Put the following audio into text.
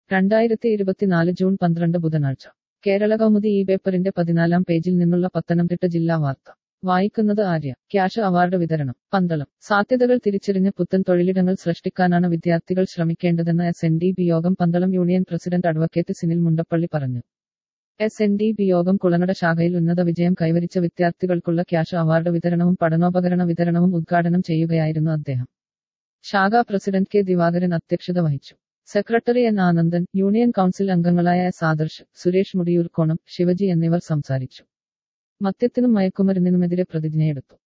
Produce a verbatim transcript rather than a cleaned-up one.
രണ്ടായിരത്തി ഇരുപത്തിനാല് ജൂൺ പന്ത്രണ്ട് ബുധനാഴ്ച കേരള കൗമുദി ഈ പേപ്പറിന്റെ പതിനാലാം പേജിൽ നിന്നുള്ള പത്തനംതിട്ട ജില്ലാ വാർത്ത വായിക്കുന്നത് ആര്യ. ക്യാഷ് അവാർഡ് വിതരണം പന്തളം. സാധ്യതകൾ തിരിച്ചറിഞ്ഞ് പുത്തൻ തൊഴിലിടങ്ങൾ സൃഷ്ടിക്കാനാണ് വിദ്യാർത്ഥികൾ ശ്രമിക്കേണ്ടതെന്ന് S N D P Yogam Pandalam union president advocate Sinil Mundappally പറഞ്ഞു. എസ് എൻ ഡി ബി യോഗം കുളനട ശാഖയിൽ ഉന്നത വിജയം കൈവരിച്ച വിദ്യാർത്ഥികൾക്കുള്ള ക്യാഷ് അവാർഡ് വിതരണവും പഠനോപകരണ വിതരണവും ഉദ്ഘാടനം ചെയ്യുകയായിരുന്നു അദ്ദേഹം. ശാഖാ പ്രസിഡന്റ് കെ ദിവാകരൻ അധ്യക്ഷത വഹിച്ചു. Secretary N Anandan, union council അംഗങ്ങളായ എസ് ആദർശ്, സുരേഷ് മുടിയൂർക്കോണം, ശിവജി എന്നിവർ സംസാരിച്ചു. മദ്യത്തിനും മയക്കുമരുന്നിനുമെതിരെ പ്രതിജ്ഞയെടുത്തു.